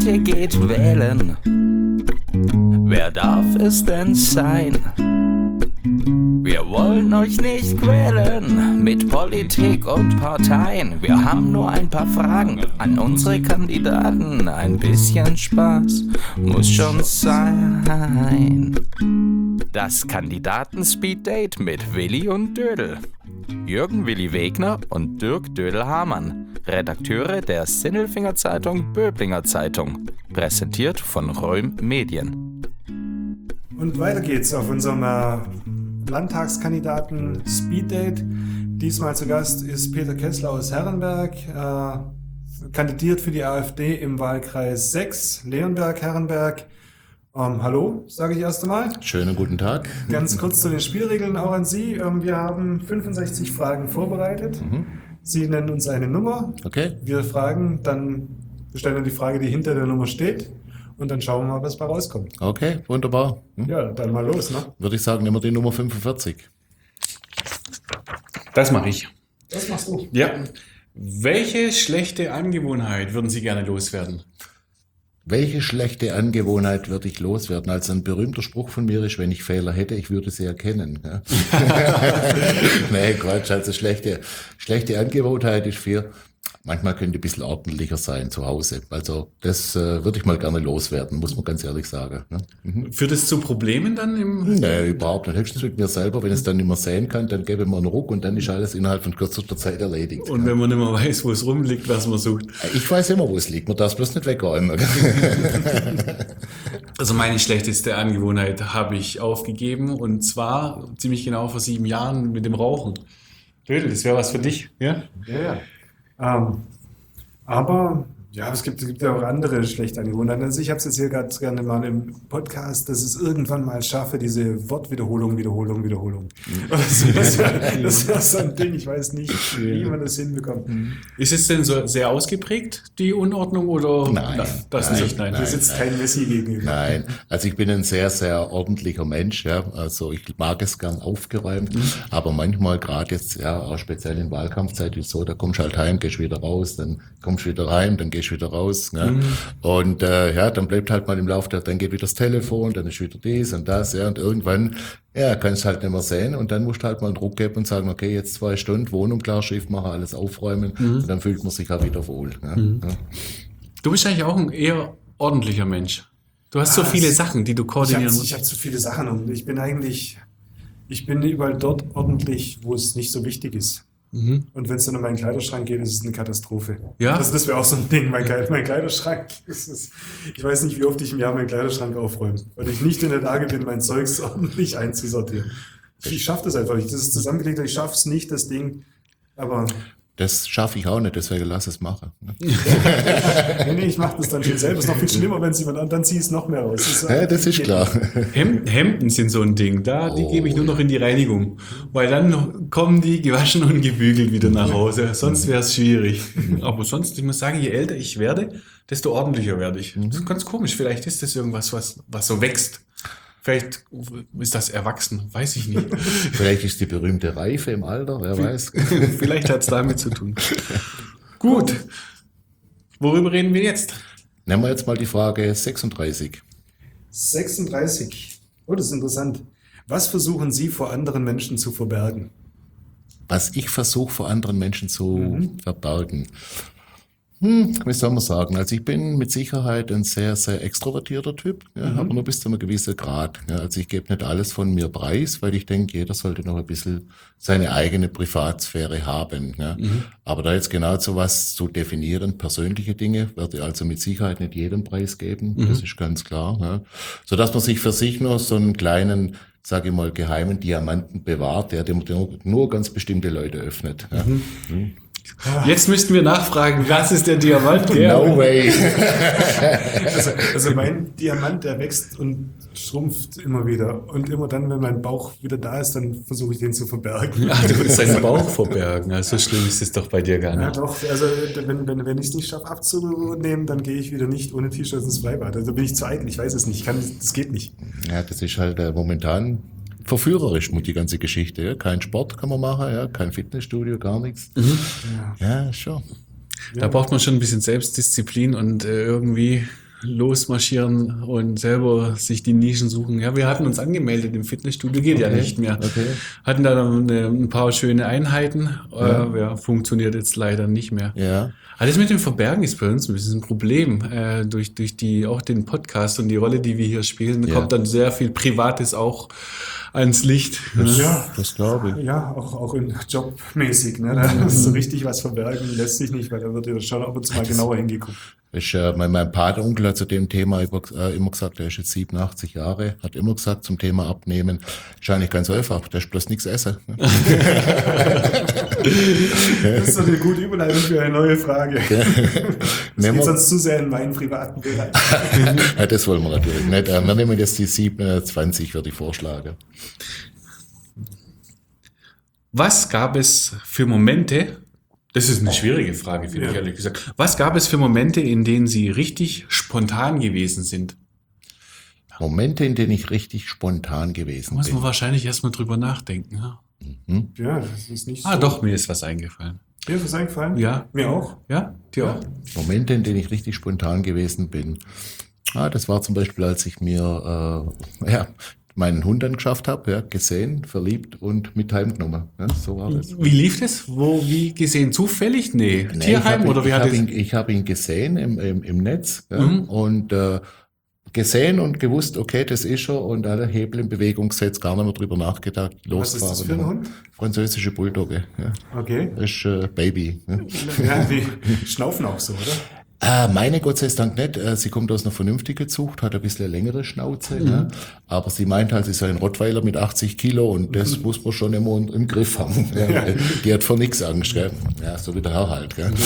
Leute, geht wählen. Wer darf es denn sein? Wir wollen euch nicht quälen mit Politik und Parteien. Wir haben nur ein paar Fragen an unsere Kandidaten. Ein bisschen Spaß muss schon sein. Das Kandidaten-Speed-Date mit Willi und Dödel. Jürgen Willi Wegner und Dirk Dödel-Hamann, Redakteure der Sinnelfinger Zeitung Böblinger Zeitung, präsentiert von Röhm Medien. Und weiter geht's auf unserem Landtagskandidaten Speeddate. Diesmal zu Gast ist Peter Kessler aus Herrenberg, kandidiert für die AfD im Wahlkreis 6, Leonberg-Herrenberg. Hallo, sage ich erst einmal. Schönen guten Tag. Ganz kurz zu den Spielregeln auch an Sie. Wir haben 65 Fragen vorbereitet. Sie nennen uns eine Nummer. Okay. Wir fragen, wir stellen dann die Frage, die hinter der Nummer steht. Und dann schauen wir mal, was bei rauskommt. Okay, wunderbar. Ja, dann mal los, ne? Würde ich sagen, nehmen wir die Nummer 45. Das mache ich. Das machst du. Ja. Welche schlechte Angewohnheit würden Sie gerne loswerden? Welche schlechte Angewohnheit würde ich loswerden? Also ein berühmter Spruch von mir ist, wenn ich Fehler hätte, ich würde sie erkennen. Ja? Nee, Quatsch. Also schlechte Angewohnheit ist manchmal könnte ein bisschen ordentlicher sein zu Hause. Also das würde ich mal gerne loswerden, muss man ganz ehrlich sagen. Ne? Führt es zu Problemen dann im... Nee, überhaupt nicht. Höchstens mit mir selber. Wenn ich es dann nicht mehr sehen kann, dann gebe ich mir einen Ruck und dann ist alles innerhalb von kürzester Zeit erledigt. Und wenn man nicht mehr weiß, wo es rumliegt, was man sucht. Ich weiß immer, wo es liegt. Man darf es bloß nicht wegräumen. Also meine schlechteste Angewohnheit habe ich aufgegeben und zwar ziemlich genau vor 7 Jahren mit dem Rauchen. Dödel, das wäre was für dich, ja? Ja. Aber ja, es gibt ja auch andere schlechte Angewohnheiten. Also ich habe es jetzt hier ganz gerne mal im Podcast, dass ich es irgendwann mal schaffe, diese Wiederholung. Das wäre so ein Ding, ich weiß nicht, wie man das hinbekommt. Ist es denn so sehr ausgeprägt, die Unordnung, oder? Nein. Nein. Hier sitzt kein Messi gegenüber. Nein, also ich bin ein sehr, sehr ordentlicher Mensch. Ja. Also ich mag es gern aufgeräumt, aber manchmal gerade jetzt, ja, auch speziell in Wahlkampfzeit ist es so, da kommst du halt heim, gehst wieder raus, dann kommst du wieder rein, dann gehst wieder raus. Ne? Und dann bleibt halt mal im Laufe dann geht wieder das Telefon, dann ist wieder dies und das, ja, und irgendwann, ja, kannst du halt nicht mehr sehen und dann musst du halt mal einen Druck geben und sagen, okay, jetzt 2 Stunden Wohnung klar, Schiff machen, alles aufräumen und dann fühlt man sich halt wieder wohl. Ne? Ja. Du bist eigentlich auch ein eher ordentlicher Mensch. Du hast so viele Sachen, die du koordinieren musst. Ich habe zu viele Sachen und ich bin überall dort ordentlich, wo es nicht so wichtig ist. Und wenn es dann um meinen Kleiderschrank geht, ist es eine Katastrophe. Ja? Also das wäre auch so ein Ding, mein Kleiderschrank. Ich weiß nicht, wie oft ich im Jahr meinen Kleiderschrank aufräume, weil ich nicht in der Lage bin, mein Zeugs ordentlich einzusortieren. Ich schaffe das einfach nicht. Das ist zusammengelegt, ich schaffe es nicht, das Ding. Aber das schaffe ich auch nicht, deswegen lass es machen. Ne? nee, ich mache das dann schon selber. Es ist noch viel schlimmer, wenn es jemand an, dann ziehe ich es noch mehr raus. Das ist klar. Hemden sind so ein Ding, die gebe ich nur noch in die Reinigung, weil dann kommen die gewaschen und gebügelt wieder nach Hause. Sonst wäre es schwierig. Aber sonst, ich muss sagen, je älter ich werde, desto ordentlicher werde ich. Das ist ganz komisch. Vielleicht ist das irgendwas, was so wächst. Vielleicht ist das erwachsen, weiß ich nicht. Vielleicht ist die berühmte Reife im Alter, wer weiß. Vielleicht hat es damit zu tun. Gut, worüber reden wir jetzt? Nehmen wir jetzt mal die Frage 36. 36. Oh, das ist interessant. Was versuchen Sie vor anderen Menschen zu verbergen? Was ich versuche vor anderen Menschen zu verbergen? Wie soll man sagen? Also ich bin mit Sicherheit ein sehr, sehr extrovertierter Typ, ja, aber nur bis zu einem gewissen Grad. Ja, also ich gebe nicht alles von mir preis, weil ich denke, jeder sollte noch ein bisschen seine eigene Privatsphäre haben. Ja. Aber da jetzt genau so was zu definieren, persönliche Dinge, werde ich also mit Sicherheit nicht jedem Preis geben, das ist ganz klar. Ja. Sodass man sich für sich noch so einen kleinen, sage ich mal, geheimen Diamanten bewahrt, der nur ganz bestimmte Leute öffnet. Ja. Jetzt müssten wir nachfragen, was ist der Diamant? No way. Also mein Diamant, der wächst und schrumpft immer wieder. Und immer dann, wenn mein Bauch wieder da ist, dann versuche ich den zu verbergen. Ach, du willst deinen Bauch verbergen. Also so schlimm ist es doch bei dir gar nicht. Ja doch, also wenn ich es nicht schaffe abzunehmen, dann gehe ich wieder nicht ohne T-Shirt ins Freibad. Also bin ich zu eitel, ich weiß es nicht. Das geht nicht. Ja, das ist halt momentan verführerisch mit die ganze Geschichte. Ja? Kein Sport kann man machen, ja? Kein Fitnessstudio, gar nichts. Ja, schon. Da braucht man schon ein bisschen Selbstdisziplin und irgendwie losmarschieren und selber sich die Nischen suchen. Ja, wir hatten uns angemeldet im Fitnessstudio, geht ja nicht mehr. Okay. Hatten da dann ein paar schöne Einheiten, funktioniert jetzt leider nicht mehr. Ja. Alles mit dem Verbergen ist bei uns ein bisschen ein Problem. Durch auch den Podcast und die Rolle, die wir hier spielen, kommt dann sehr viel Privates auch ans Licht. Ja, Das glaube ich. ja, auch in jobmäßig. Ne? Da ist so richtig was verbergen lässt sich nicht, weil da wird ja schon ab und zu mal genauer hingeguckt. Mein Patenonkel hat zu dem Thema immer gesagt, er ist jetzt 87 Jahre, hat immer gesagt zum Thema Abnehmen, ist eigentlich ganz einfach, der ist bloß nichts essen. Das ist doch eine gute Überleitung für eine neue Frage. Das geht sonst zu sehr in meinen privaten Bereich. Ja, das wollen wir natürlich nicht. Wir nehmen jetzt die 27, würde ich vorschlagen. Was gab es für Momente, das ist eine schwierige Frage, finde ich ehrlich gesagt. Was gab es für Momente, in denen Sie richtig spontan gewesen sind? Momente, in denen ich richtig spontan gewesen Muss bin. man wahrscheinlich erstmal drüber nachdenken. Ja? Ja, das ist nicht so. Doch, mir ist was eingefallen. Dir ist was eingefallen? Ja. Mir auch. Ja, dir auch? Momente, in denen ich richtig spontan gewesen bin. Das war zum Beispiel, als ich mir meinen Hund angeschafft habe, gesehen, verliebt und mit heimgenommen. Ja, so war das. Wie lief das? Wie gesehen? Zufällig? Nee. Tierheim oder wie hat es? Ich habe ihn gesehen im Netz und gesehen und gewusst, okay, das ist er und alle Hebel in Bewegung gesetzt, gar nicht mehr drüber nachgedacht. Was ist das für ein Hund? Französische Bulldogge. Ja. Okay. Das ist Baby. Ja. Ja, die schnaufen auch so, oder? Meine Gott sei Dank nicht. Sie kommt aus einer vernünftigen Zucht, hat ein bisschen längere Schnauze. Ne? Aber sie meint halt, sie sei ein Rottweiler mit 80 Kilo und das muss man schon immer im Griff haben. Ja. Die hat vor nichts Angst. Gell? Ja, so wie der Herr halt. Gell?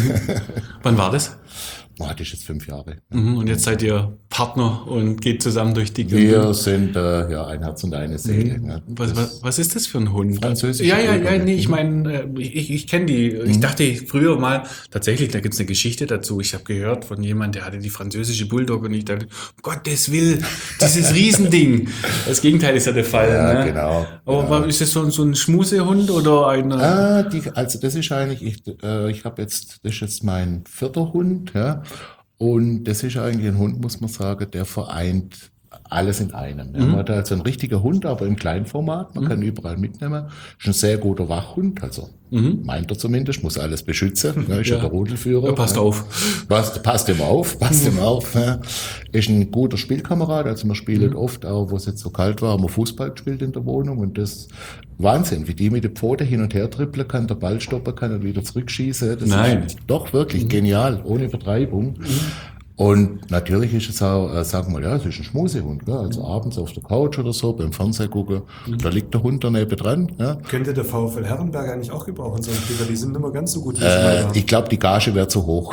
Wann war das? Das ist jetzt 5 Jahre. Und jetzt seid ihr Partner und geht zusammen durch die Wir sind ein Herz und eine Seele. Ja. Was ist das für ein Hund? Französische Ja, Bulldogge. nee, ich meine, ich kenne die. Ich dachte früher mal, tatsächlich, da gibt's eine Geschichte dazu. Ich habe gehört von jemandem, der hatte die französische Bulldogge und ich dachte, um Gottes Willen, dieses Riesending. Das Gegenteil ist ja der Fall. Ja, ne? genau. Aber ist das so ein Schmusehund oder ein... Also das ist eigentlich, das ist jetzt mein 4. Hund, ja. Und das ist eigentlich ein Hund, muss man sagen, der vereint alles in einem. Ja. Man hat also ein richtiger Hund, aber im Kleinformat. Man kann überall mitnehmen. Ist ein sehr guter Wachhund, also meint er zumindest, muss alles beschützen. Ja, ist ja der Rudelführer. Passt auf. Passt ihm auf. Ja. Ist ein guter Spielkamerad, also man spielt oft auch, wo es jetzt so kalt war, haben wir Fußball gespielt in der Wohnung und das Wahnsinn, wie die mit der Pfote hin und her trippeln kann, der Ball stoppen kann und wieder zurückschießen. Das ist doch wirklich genial, ohne Übertreibung. Und natürlich ist es auch, sagen wir, es ist ein Schmusehund, gell? Also abends auf der Couch oder so, beim Fernsehen gucken, da liegt der Hund daneben dran. Ja? Könnte der VfL Herrenberg eigentlich auch gebrauchen, so einen Spieler? Die sind immer ganz so gut. Ich glaube, die Gage wäre zu hoch.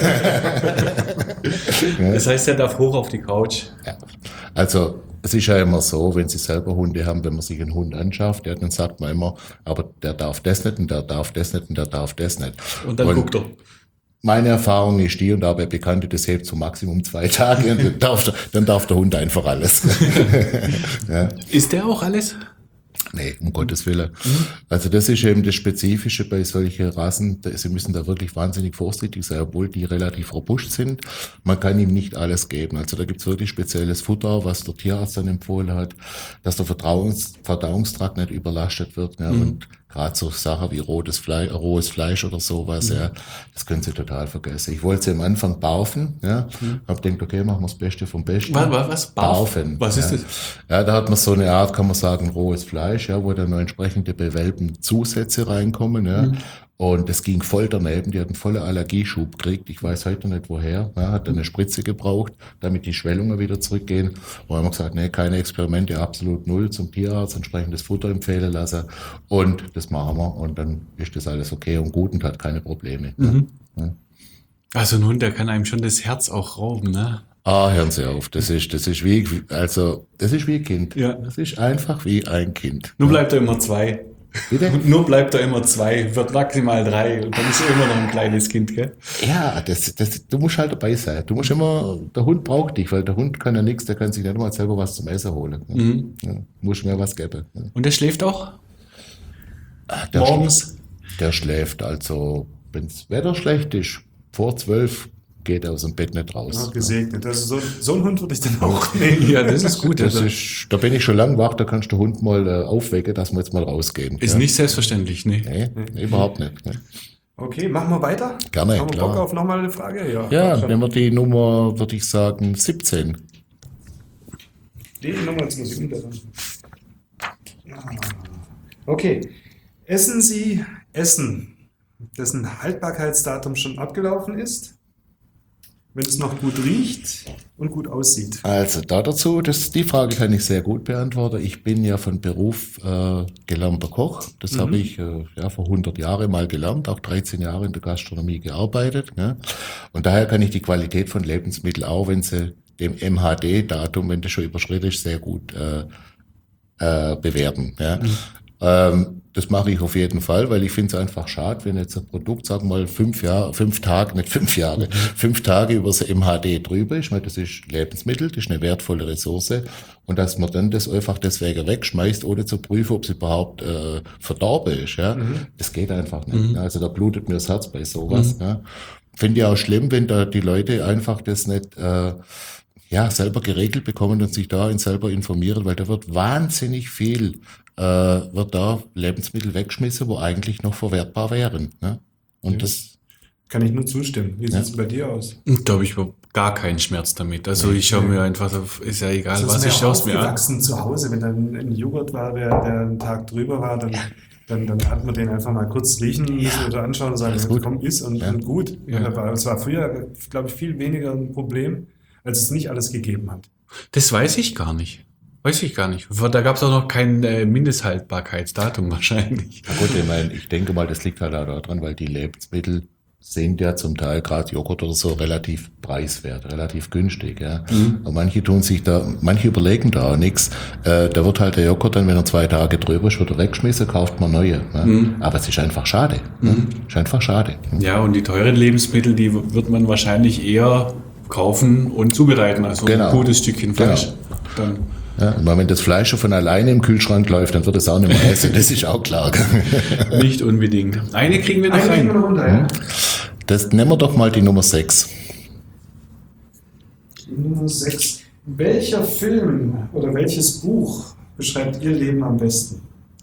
Das heißt, er darf hoch auf die Couch. Ja. Also, es ist ja immer so, wenn Sie selber Hunde haben, wenn man sich einen Hund anschafft, dann sagt man immer, aber der darf das nicht und der darf das nicht und der darf das nicht. Und dann guckt er. Meine Erfahrung ist die, und da habe ich Bekannte, das hebt zum Maximum 2 Tage, und dann darf der Hund einfach alles. Ja. Ist der auch alles? Nee, um Gottes Willen. Also das ist eben das Spezifische bei solchen Rassen. Sie müssen da wirklich wahnsinnig vorsichtig sein, obwohl die relativ robust sind. Man kann ihm nicht alles geben. Also da gibt's wirklich spezielles Futter, was der Tierarzt dann empfohlen hat, dass der Verdauungstrakt nicht überlastet wird. Ja. Und gerade so Sachen wie rohes Fleisch oder sowas, ja, das können Sie total vergessen. Ich wollte sie am Anfang barfen, ja, hab gedacht, okay, machen wir das Beste vom Besten. Was? Barfen. Was ist das? Ja, da hat man so eine Art, kann man sagen, rohes Fleisch, ja, wo dann noch entsprechende bewölbten Zusätze reinkommen, ja. Und es ging voll daneben, die hatten volle Allergieschub gekriegt, ich weiß heute nicht woher, ja, hat dann eine Spritze gebraucht, damit die Schwellungen wieder zurückgehen. Und haben wir gesagt, nee, keine Experimente, absolut null, zum Tierarzt, entsprechendes Futter empfehlen lassen und das machen wir und dann ist das alles okay und gut und hat keine Probleme. Ja. Also ein Hund, der kann einem schon das Herz auch rauben, ne? Hören Sie auf, das ist wie ein Kind. Ja. Das ist einfach wie ein Kind. Nur bleibt er immer 2. Bitte? Nur bleibt er immer 2, wird maximal 3 und dann ist er immer noch ein kleines Kind, gell? Ja, du musst halt dabei sein. Du musst immer, der Hund braucht dich, weil der Hund kann ja nichts, der kann sich nicht mal selber was zum Essen holen. Ja, musst mir was geben. Ja. Und der schläft auch? Der Morgens? Der schläft also, wenn's Wetter schlecht ist, vor 12 geht aus dem Bett nicht raus. Ja, gesegnet. Also so einen Hund würde ich dann auch nehmen. Ja, das ist gut. Da bin ich schon lang wach, da kannst du den Hund mal aufwecken, dass wir jetzt mal rausgehen. Ist nicht selbstverständlich, ne? Nee, überhaupt nicht. Ne? Okay, machen wir weiter? Gerne, Haben wir klar. Bock auf nochmal eine Frage? Ja, nehmen wir die Nummer, würde ich sagen, 17. Die Nummer, jetzt muss ich umblättern. Okay. Essen Sie Essen, dessen Haltbarkeitsdatum schon abgelaufen ist, wenn es noch gut riecht und gut aussieht? Also dazu, die Frage kann ich sehr gut beantworten. Ich bin ja von Beruf gelernter Koch. Das habe ich vor 100 Jahren mal gelernt, auch 13 Jahre in der Gastronomie gearbeitet. Ne? Und daher kann ich die Qualität von Lebensmitteln, auch wenn sie dem MHD-Datum, wenn das schon überschritten ist, sehr gut bewerten. Ja? Das mache ich auf jeden Fall, weil ich finde es einfach schade, wenn jetzt ein Produkt, sagen wir mal, 5 Tage über das MHD drüber ist, weil das ist Lebensmittel, das ist eine wertvolle Ressource, und dass man dann das einfach deswegen wegschmeißt, ohne zu prüfen, ob es überhaupt verdorben ist. Ja? Das geht einfach nicht. Also da blutet mir das Herz bei sowas. Ja? Finde ich auch schlimm, wenn da die Leute einfach das nicht selber geregelt bekommen und sich da selber informieren, weil da wird wahnsinnig viel wird da Lebensmittel wegschmissen, wo eigentlich noch verwertbar wären. Ne? Und das kann ich nur zustimmen. Wie sieht es bei dir aus? Da habe ich gar keinen Schmerz damit. Also ich schaue mir einfach, ist ja egal, was ich schaue es mir an. Aufgewachsen zu Hause, wenn dann ein Joghurt war, der einen Tag drüber war, dann hat man den einfach mal kurz riechen müssen oder anschauen und sagen, komm, ist und gut. Ja. Es war früher, glaube ich, viel weniger ein Problem, als es nicht alles gegeben hat. Das weiß ich gar nicht. Da gab es auch noch kein Mindesthaltbarkeitsdatum wahrscheinlich. Na gut, ich denke mal, das liegt halt auch daran, weil die Lebensmittel sind ja zum Teil, gerade Joghurt oder so, relativ preiswert, relativ günstig. Ja. Und manche überlegen da auch nichts. Da wird halt der Joghurt dann, wenn er 2 Tage drüber ist, wird er weggeschmissen, kauft man neue. Ne? Aber es ist einfach schade. Ist einfach schade. Ja, und die teuren Lebensmittel, die wird man wahrscheinlich eher kaufen und zubereiten, also ein gutes Stückchen Fleisch. Dann ja, wenn das Fleisch schon von alleine im Kühlschrank läuft, dann wird es auch nicht mehr essen. Das ist auch klar. Nicht unbedingt. Eine kriegen wir noch rein. Runter, Das nehmen wir doch mal die Nummer 6. Nummer 6. Welcher Film oder welches Buch beschreibt Ihr Leben am besten?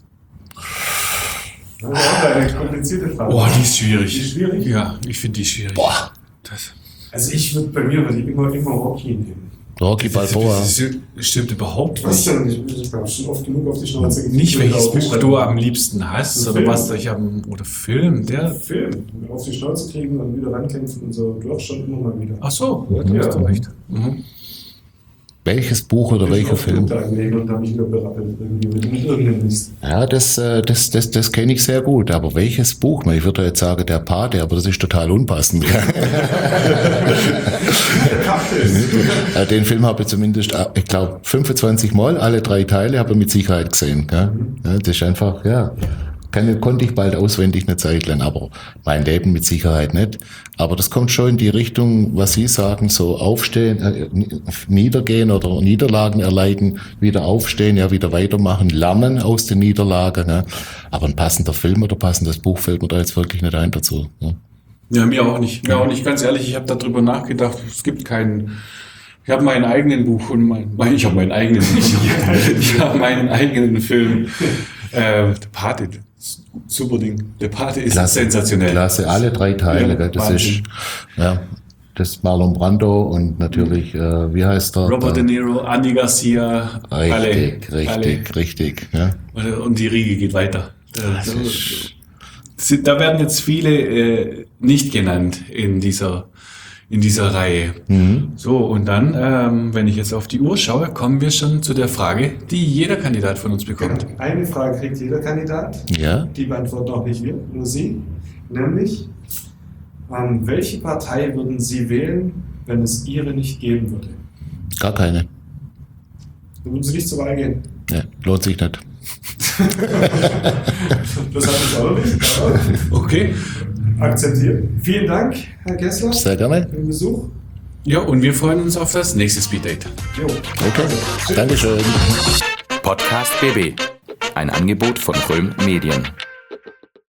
Das ist auch eine komplizierte Frage. Boah, die ist schwierig. Die ist schwierig? Ja, ich finde die schwierig. Boah. Also bei mir würde ich immer Rocky nehmen. Rocky Balboa. Das stimmt überhaupt Was nicht. denn? Ich habe schon oft genug auf die Schnauze gekriegt. Nicht welches Buch du am liebsten hast, oder was ich oder Film, Film. Auf die Schnauze kriegen und wieder rankämpfen und so. Du auch schon immer mal wieder. Ach so, ja, hast du recht. Welches Buch oder welcher Film? Und da habe ich wieder berappelt irgendwie mit irgendeinem Mist. Ja, das kenne ich sehr gut. Aber welches Buch? Ich würde jetzt sagen, der Pate, aber das ist total unpassend. Den Film habe ich zumindest, ich glaube, 25 Mal, alle 3 Teile habe ich mit Sicherheit gesehen. Ja, das ist einfach, konnte ich bald auswendig eine Zeit lang, aber mein Leben mit Sicherheit nicht. Aber das kommt schon in die Richtung, was Sie sagen, so aufstehen, niedergehen oder Niederlagen erleiden, wieder aufstehen, wieder weitermachen, lernen aus den Niederlagen. Ne? Aber ein passender Film oder passendes Buch fällt mir da jetzt wirklich nicht ein dazu. Ne? Ja, mir auch nicht. Ganz ehrlich, ich habe darüber nachgedacht, es gibt keinen. Ich habe meinen eigenen Buch und ich habe meinen eigenen Film. Der Pate, super Ding. Der Pate ist sensationell. Klasse, alle 3 Teile. Ja, das ist, das ist Marlon Brando und natürlich, wie heißt der? Robert De Niro, Andy Garcia, Richtig. Ja. Und die Riege geht weiter. Da werden jetzt viele nicht genannt in dieser Reihe. So, und dann, wenn ich jetzt auf die Uhr schaue, kommen wir schon zu der Frage, die jeder Kandidat von uns bekommt. Eine Frage kriegt jeder Kandidat. Ja. Die beantworten auch nicht wir, nur Sie. Nämlich, welche Partei würden Sie wählen, wenn es Ihre nicht geben würde? Gar keine. Dann würden Sie nicht zur Wahl gehen. Ja, lohnt sich nicht. Das hat uns auch nicht. Okay. Akzeptiert. Vielen Dank, Herr Kessler. Sehr gerne. Für den Besuch. Ja, und wir freuen uns auf das nächste Speeddate. Jo. Okay. Dankeschön. Podcast BB. Ein Angebot von Röhm Medien.